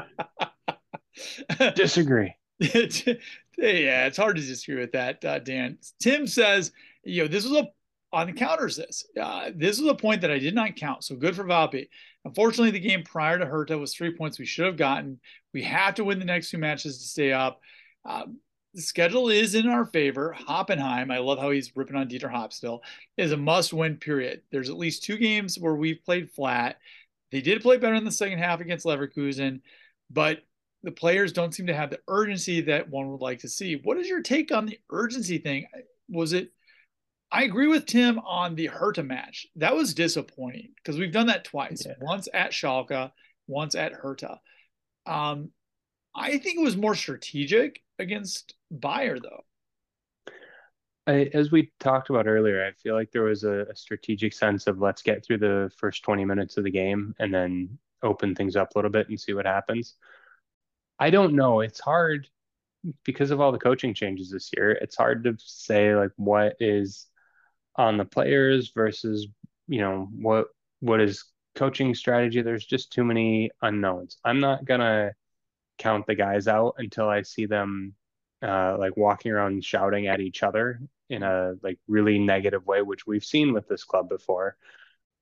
Disagree. Yeah, it's hard to disagree with that, uh, Dan. Tim says, you know, this was a on the counters this. Uh, this was a point that I did not count. So good for Valpy. Unfortunately, the game prior to Hertha was three points we should have gotten. We have to win the next two matches to stay up. Uh, the schedule is in our favor. Hoppenheim, I love how he's ripping on Dieter Hopp still, is a must-win period. There's at least two games where we've played flat. They did play better in the second half against Leverkusen, but the players don't seem to have the urgency that one would like to see. What is your take on the urgency thing? Was it, I agree with Tim on the Hertha match. That was disappointing because we've done that twice, yeah. Once at Schalke, once at Hertha. Um, I think it was more strategic against Bayer, though. I, as we talked about earlier, I feel like there was a, a strategic sense of let's get through the first twenty minutes of the game and then open things up a little bit and see what happens. I don't know. It's hard because of all the coaching changes this year. It's hard to say like what is on the players versus, you know, what what is coaching strategy. There's just too many unknowns. I'm not gonna count the guys out until I see them uh, like walking around shouting at each other in a like really negative way, which we've seen with this club before.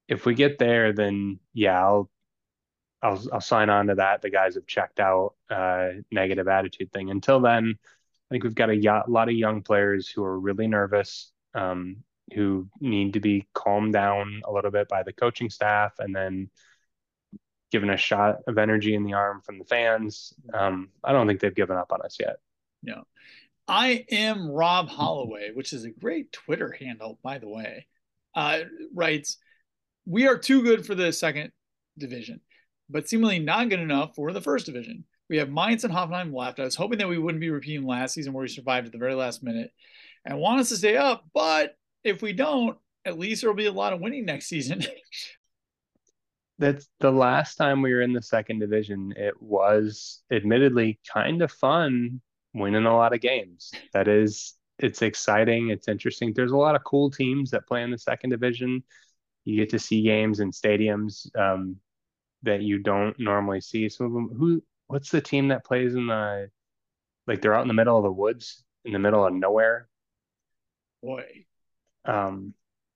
if we get there, then yeah, I'll I'll I'll sign on to that. The guys have checked out uh, negative attitude thing. Until then, I think we've got a y- lot of young players who are really nervous, um, who need to be calmed down a little bit by the coaching staff, and then given a shot of energy in the arm from the fans. Um, I don't think they've given up on us yet. No. I am Rob Holloway, which is a great Twitter handle, by the way, uh, writes, we are too good for the second division, but seemingly not good enough for the first division. We have Mainz and Hoffenheim left. I was hoping that we wouldn't be repeating last season where we survived at the very last minute and want us to stay up. But if we don't, at least there will be a lot of winning next season. That's the last time we were in the second division. It was admittedly kind of fun winning a lot of games. That is, it's exciting. It's interesting. There's a lot of cool teams that play in the second division. You get to see games in stadiums um, that you don't normally see. Some of them, who, what's the team that plays in the, like they're out in the middle of the woods, in the middle of nowhere? Boy. Um,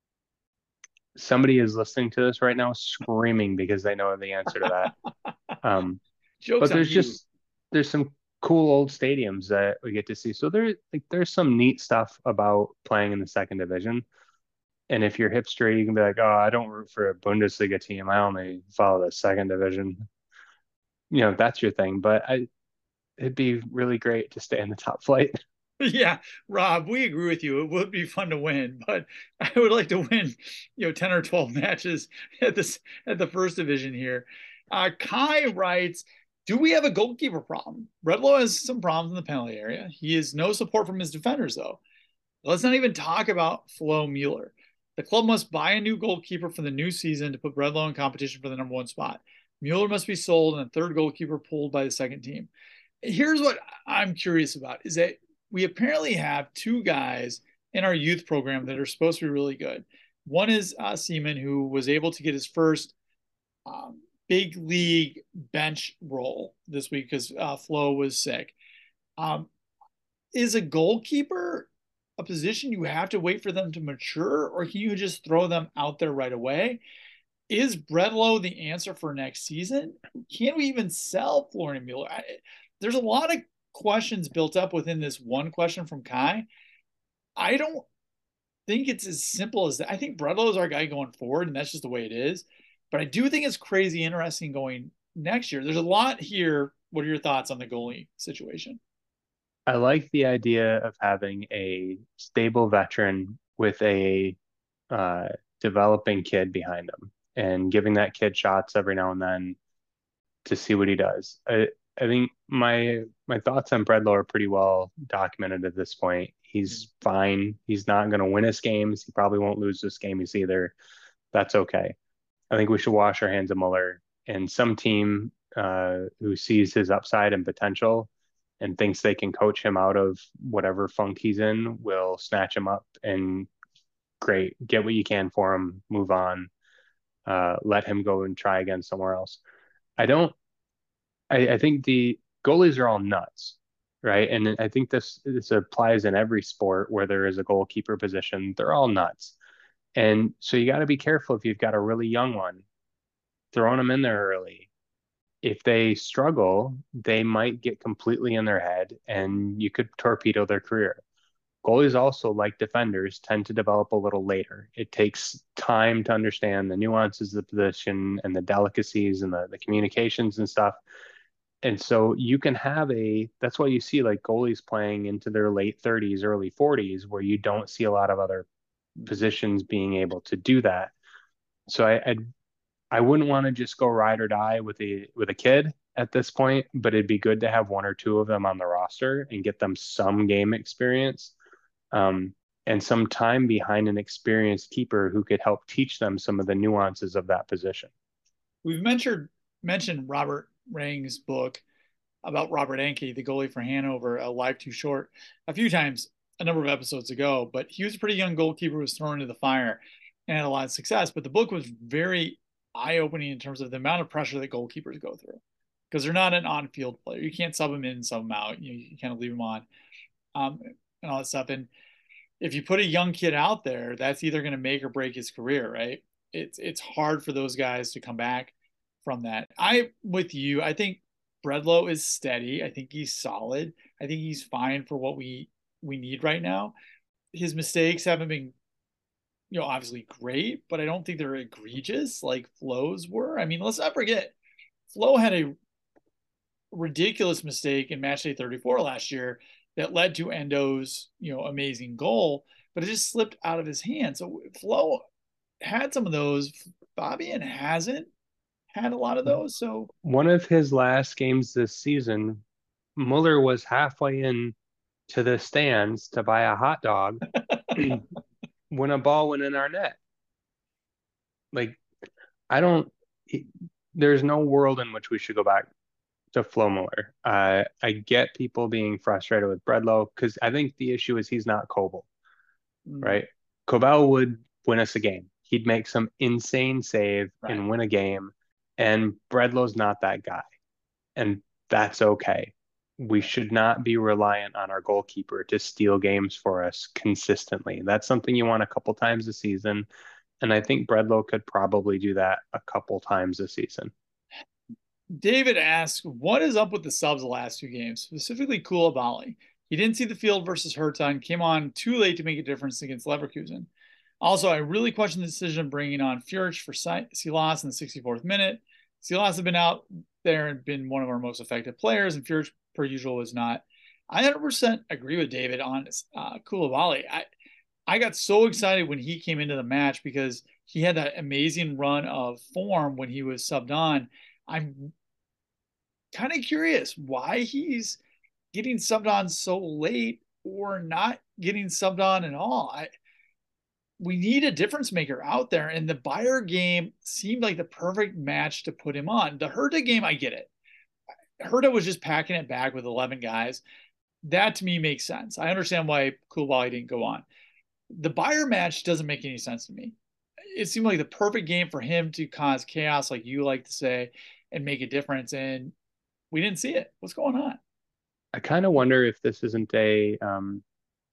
Somebody is listening to this right now screaming because they know the answer to that. Um, Joke's but on there's you. just there's some cool old stadiums that we get to see. So there like there's some neat stuff about playing in the second division. And if you're hipster, you can be like, oh, I don't root for a Bundesliga team. I only follow the second division. You know, that's your thing. But I it'd be really great to stay in the top flight. Yeah, Rob, we agree with you. It would be fun to win, but I would like to win, you know, ten or twelve matches at this at the first division here. Uh, Kai writes, do we have a goalkeeper problem? Redlow has some problems in the penalty area. He has no support from his defenders, though. Let's not even talk about Flo Mueller. The club must buy a new goalkeeper for the new season to put Redlow in competition for the number one spot. Mueller must be sold and a third goalkeeper pulled by the second team. Here's what I'm curious about is that we apparently have two guys in our youth program that are supposed to be really good. One is uh, Seaman, who was able to get his first um, big league bench role this week because uh, Flo was sick. Um, is a goalkeeper a position you have to wait for them to mature, or can you just throw them out there right away? Is Bredlow the answer for next season? Can we even sell Florian Mueller? I, there's a lot of questions built up within this one question from Kai. I don't think it's as simple as that. I think Bredlow is our guy going forward, and that's just the way it is. But I do think it's crazy interesting going next year. There's a lot here. What are your thoughts on the goalie situation? I like the idea of having a stable veteran with a uh, developing kid behind him and giving that kid shots every now and then to see what he does. I, I think my my thoughts on Bredlow are pretty well documented at this point. He's fine. He's not going to win us games. He probably won't lose this game either. That's okay. I think we should wash our hands of Mueller and some team uh, who sees his upside and potential and thinks they can coach him out of whatever funk he's in will snatch him up and great, get what you can for him, move on, uh, let him go and try again somewhere else. I don't, I, I think the goalies are all nuts, right? And I think this this applies in every sport where there is a goalkeeper position. They're all nuts. And so you got to be careful if you've got a really young one, throwing them in there early. If they struggle, they might get completely in their head and you could torpedo their career. Goalies also, like defenders, tend to develop a little later. It takes time to understand the nuances of the position and the delicacies and the, the communications and stuff. And so you can have a, that's why you see like goalies playing into their late thirties, early forties, where you don't see a lot of other positions being able to do that. So I, I I wouldn't want to just go ride or die with a with a kid at this point, but it'd be good to have one or two of them on the roster and get them some game experience, um, and some time behind an experienced keeper who could help teach them some of the nuances of that position. We've mentioned mentioned Robert Rang's book about Robert Enke, the goalie for Hanover, A Life Too Short, a few times a number of episodes ago. But he was a pretty young goalkeeper, was thrown into the fire and had a lot of success. But the book was very eye-opening in terms of the amount of pressure that goalkeepers go through because they're not an on-field player. You can't sub them in and sub them out. You, you kind of leave them on um, and all that stuff. And if you put a young kid out there, that's either going to make or break his career, right? it's it's hard for those guys to come back from that. I with you. I think Bredlow is steady. I think he's solid. I think he's fine for what we we need right now. His mistakes haven't been, you know, obviously great, but I don't think they're egregious like Flo's were. I mean, let's not forget, Flo had a ridiculous mistake in match day thirty-four last year that led to Endo's, you know, amazing goal, but it just slipped out of his hand. So Flo had some of those. Fabian hasn't had a lot of those. So one of his last games this season, Mueller was halfway in to the stands to buy a hot dog when a ball went in our net. Like, I don't, there's no world in which we should go back to Flo Mueller. Uh, I get people being frustrated with Bredlow because I think the issue is he's not Kobel, mm, right? Kobel would win us a game. He'd make some insane save right. and win a game. And Bredlow's not that guy. And that's okay. We should not be reliant on our goalkeeper to steal games for us consistently. That's something you want a couple times a season. And I think Bredlow could probably do that a couple times a season. David asks, what is up with the subs the last two games, specifically Koulibaly? He didn't see the field versus Hertha and came on too late to make a difference against Leverkusen. Also, I really question the decision of bringing on Furic for Silas in the sixty-fourth minute. Silas has been out there and been one of our most effective players, and Furic, per usual, is not. I one hundred percent agree with David on uh, Koulibaly. I, I got so excited when he came into the match because he had that amazing run of form when he was subbed on. I'm kind of curious why he's getting subbed on so late or not getting subbed on at all. I, we need a difference maker out there, and the Bayer game seemed like the perfect match to put him on. The Hertha game, I get it. Hertha was just packing it back with eleven guys. That to me makes sense. I understand why Koulibaly didn't go on. The Bayer match doesn't make any sense to me. It seemed like the perfect game for him to cause chaos, like you like to say, and make a difference. And we didn't see it. What's going on? I kind of wonder if this isn't a um,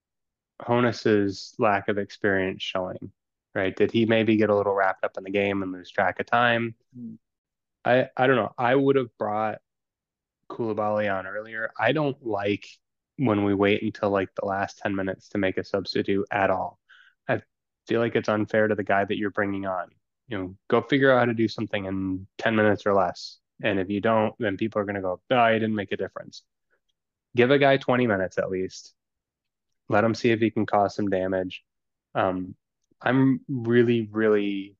Honus's lack of experience showing, right? Did he maybe get a little wrapped up in the game and lose track of time? Hmm. I I don't know. I would have brought Koulibaly on earlier. I don't like when we wait until like the last ten minutes to make a substitute at all. I feel like it's unfair to the guy that you're bringing on. You know, go figure out how to do something in ten minutes or less. And if you don't, then people are going to go, no, I didn't make a difference. Give a guy twenty minutes at least. Let him see if he can cause some damage. Um, I'm really, really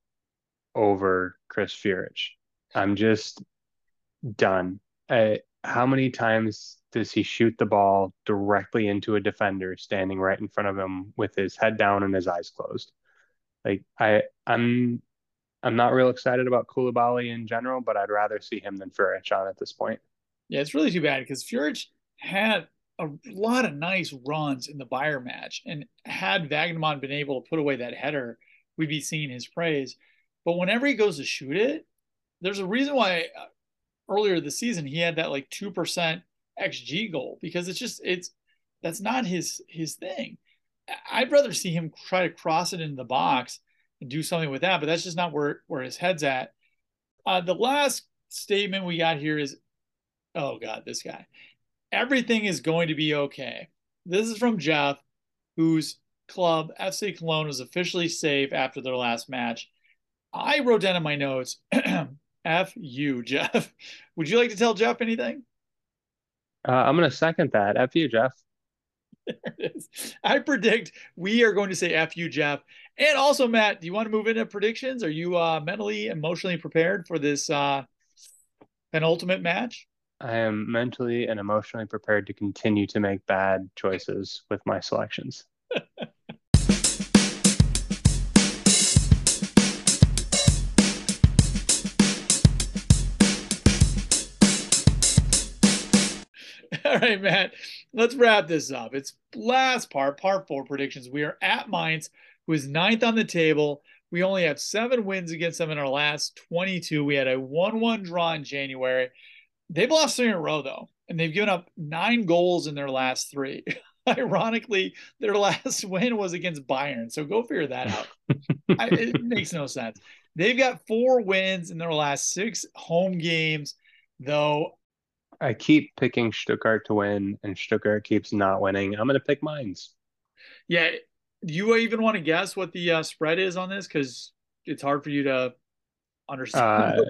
over Chris Furic. I'm just done. Uh, how many times does he shoot the ball directly into a defender standing right in front of him with his head down and his eyes closed? Like I, I'm, I'm not real excited about Koulibaly in general, but I'd rather see him than Furic on at this point. Yeah, it's really too bad because Furic had a lot of nice runs in the Bayer match, and had Wagnermann been able to put away that header, we'd be singing his praise. But whenever he goes to shoot it, there's a reason why earlier this season he had that like two percent X G goal, because it's just it's that's not his his thing. I'd rather see him try to cross it into the box and do something with that, but that's just not where where his head's at. Uh, the last statement we got here is, oh God, this guy. Everything is going to be okay. This is from Jeff, whose club, F C Cologne, was officially safe after their last match. I wrote down in my notes, F you, Jeff. Would you like to tell Jeff anything? Uh, I'm going to second that. F you, Jeff. There it is. I predict we are going to say F you, Jeff. And also, Matt, do you want to move into predictions? Are you uh, mentally, emotionally prepared for this uh, penultimate match? I am mentally and emotionally prepared to continue to make bad choices with my selections. All right, Matt, let's wrap this up. It's last part, part four predictions. We are at Mainz, who is ninth on the table. We only have seven wins against them in our last twenty-two. We had a one one draw in January. They've lost three in a row, though, and they've given up nine goals in their last three. Ironically, their last win was against Bayern, so go figure that out. I, it makes no sense. They've got four wins in their last six home games, though. I keep picking Stuttgart to win, and Stuttgart keeps not winning. I'm going to pick Mainz. Yeah. Do you even want to guess what the uh, spread is on this? Because it's hard for you to understand. Uh,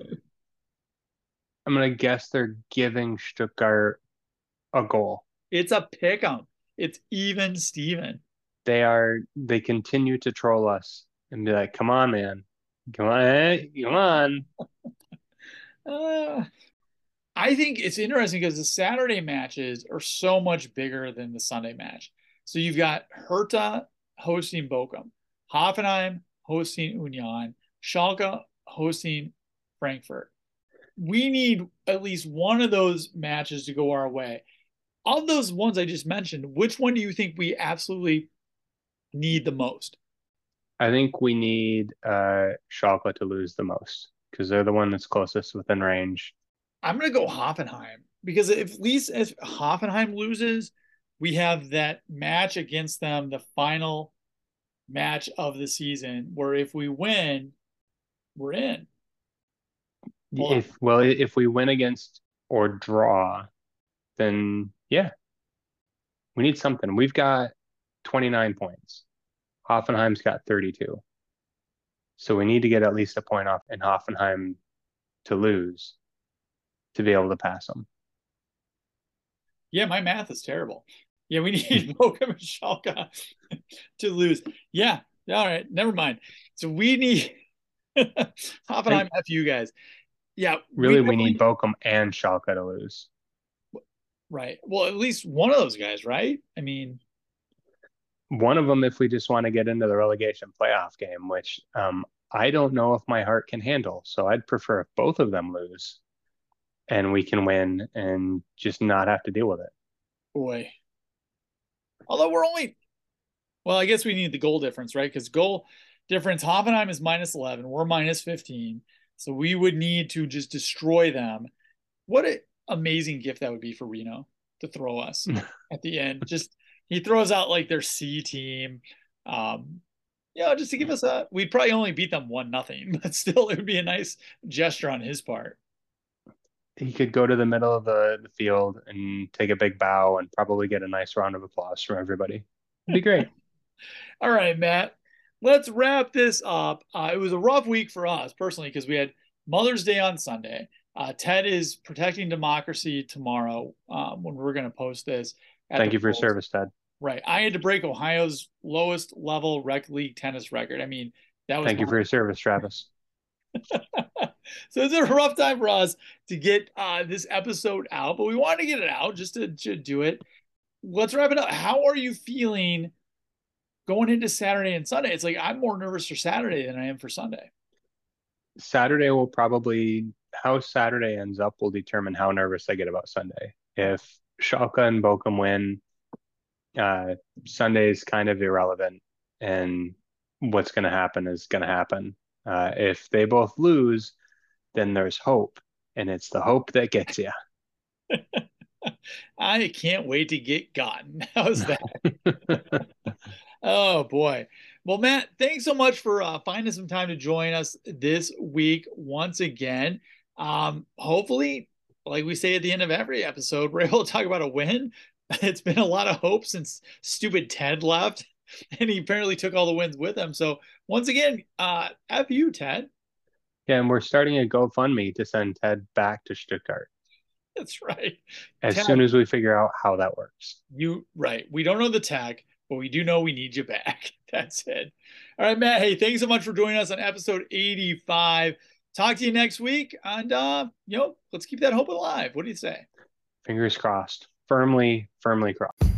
I'm going to guess they're giving Stuttgart a goal. It's a pick 'em. It's even Steven. They are, they continue to troll us and be like, come on, man. Come on. Come on. Uh, I think it's interesting because the Saturday matches are so much bigger than the Sunday match. So you've got Hertha hosting Bochum, Hoffenheim hosting Union, Schalke hosting Frankfurt. We need at least one of those matches to go our way. Of those ones I just mentioned, which one do you think we absolutely need the most? I think we need uh, Schalke to lose the most because they're the one that's closest within range. I'm going to go Hoffenheim because if at least if Hoffenheim loses, we have that match against them, the final match of the season, where if we win, we're in. Hold If on. Well, if we win against or draw, then yeah, we need something. We've got twenty-nine points. Hoffenheim's got thirty-two. So we need to get at least a point off in Hoffenheim to lose to be able to pass them. Yeah, my math is terrible. Yeah, we need Bochum and Schalke to lose. Yeah, all right, never mind. So we need Hoffenheim F you guys. Yeah. Really, we, we need Bochum and Schalke to lose. Right. Well, at least one of those guys, right? I mean, one of them if we just want to get into the relegation playoff game, which um, I don't know if my heart can handle. So I'd prefer if both of them lose and we can win and just not have to deal with it. Boy. Although we're only, well, I guess we need the goal difference, right? Because goal difference, Hoffenheim is minus eleven. We're minus fifteen. So we would need to just destroy them. What an amazing gift that would be for Reno to throw us at the end. Just he throws out like their C team. Um, you know, just to give us a, we'd probably only beat them one nothing, but still it would be a nice gesture on his part. He could go to the middle of the, the field and take a big bow and probably get a nice round of applause from everybody. It'd be great. All right, Matt. Let's wrap this up. Uh, it was a rough week for us personally because we had Mother's Day on Sunday. Uh, Ted is protecting democracy tomorrow um, when we're going to post this. Thank you for your service, Ted. Right. I had to break Ohio's lowest level rec league tennis record. I mean, that was. Thank you for your service, Travis. So it's a rough time for us to get uh, this episode out, but we wanted to get it out just to, to do it. Let's wrap it up. How are you feeling going into Saturday and Sunday? It's like I'm more nervous for Saturday than I am for Sunday. Saturday will probably, how Saturday ends up will determine how nervous I get about Sunday. If Schalke and Bochum win, uh, Sunday is kind of irrelevant, and what's going to happen is going to happen. Uh, if they both lose, then there's hope, and it's the hope that gets you. I can't wait to get gotten. How's that? Oh, boy. Well, Matt, thanks so much for uh, finding some time to join us this week once again. Um, hopefully, like we say at the end of every episode, we're able to talk about a win. It's been a lot of hope since stupid Ted left, and he apparently took all the wins with him. So once again, uh, F you, Ted. Yeah, and we're starting a GoFundMe to send Ted back to Stuttgart. That's right. As Ted, soon as we figure out how that works. You right. We don't know the tech, but we do know we need you back. That's it. All right, Matt. Hey, thanks so much for joining us on episode eighty-five. Talk to you next week. And, uh, you know, let's keep that hope alive. What do you say? Fingers crossed. Firmly, firmly crossed.